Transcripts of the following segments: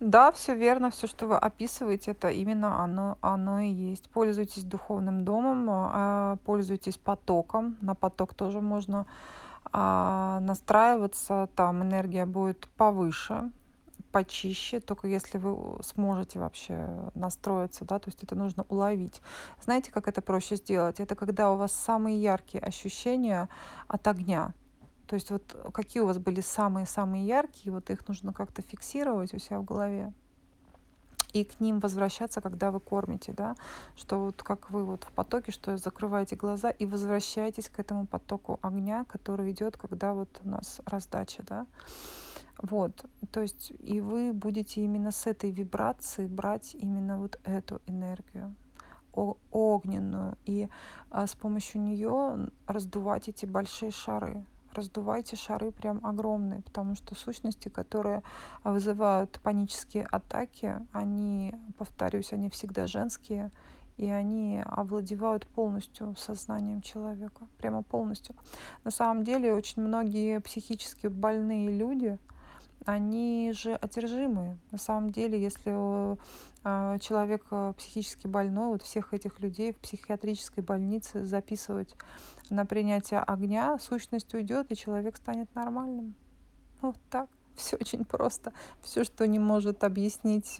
Да, все верно, все, что вы описываете, это именно оно и есть. Пользуйтесь духовным домом, пользуйтесь потоком. На поток тоже можно, настраиваться, там энергия будет повыше, почище, только если вы сможете вообще настроиться, да, то есть это нужно уловить. Знаете, как это проще сделать? Это когда у вас самые яркие ощущения от огня. То есть вот какие у вас были самые-самые яркие, вот их нужно как-то фиксировать у себя в голове и к ним возвращаться, когда вы кормите, да, что вот как вы вот в потоке, что закрываете глаза и возвращаетесь к этому потоку огня, который идет, когда вот у нас раздача, да. Вот, то есть и вы будете именно с этой вибрации брать именно вот эту энергию огненную, и с помощью нее раздувать эти большие шары. Раздувайте шары прям огромные, потому что сущности, которые вызывают панические атаки, они, повторюсь, они всегда женские, и они овладевают полностью сознанием человека, прямо полностью. На самом деле очень многие психически больные люди, они же одержимые. На самом деле, если человек психически больной, вот всех этих людей в психиатрической больнице записывать на принятие огня, сущность уйдет, и человек станет нормальным. Вот так. Все очень просто. Все, что не может объяснить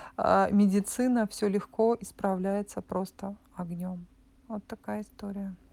медицина, все легко исправляется просто огнем. Вот такая история.